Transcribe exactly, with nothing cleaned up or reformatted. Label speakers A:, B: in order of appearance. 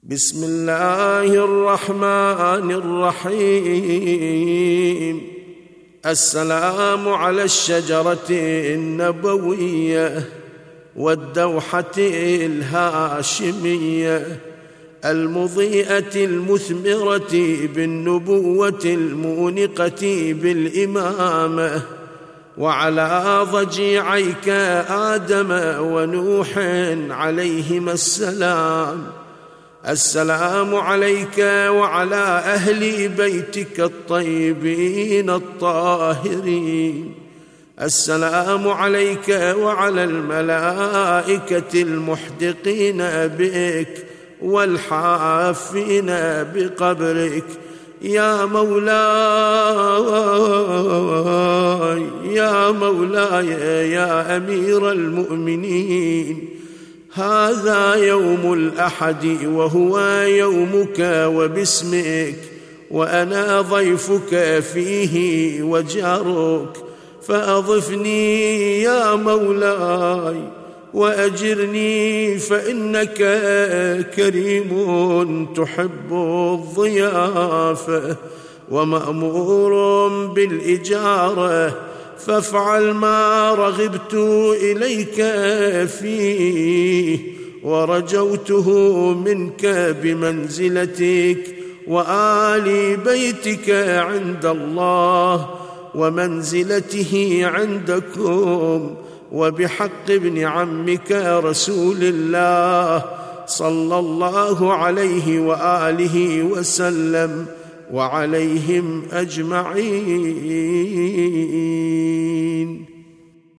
A: بسم الله الرحمن الرحيم. السلام على الشجرة النبوية والدوحة الهاشمية المضيئة المثمرة بالنبوة المونقة بالإمامة، وعلى ضجيعيك آدم ونوح عليهما السلام. السلام عليك وعلى أهل بيتك الطيبين الطاهرين. السلام عليك وعلى الملائكة المحدقين بك والحافين بقبرك. يا مولاي يا مولاي يا أمير المؤمنين، هذا يوم الأحد وهو يومك وباسمك، وأنا ضيفك فيه وجارك، فأضفني يا مولاي وأجرني، فإنك كريم تحب الضيافة ومأمور بالإجارة، فافعل ما رغبت إليك فيه ورجوته منك بمنزلتك وآل بيتك عند الله ومنزلته عندكم، وبحق ابن عمك رسول الله صلى الله عليه وآله وسلم وعليهم أجمعين.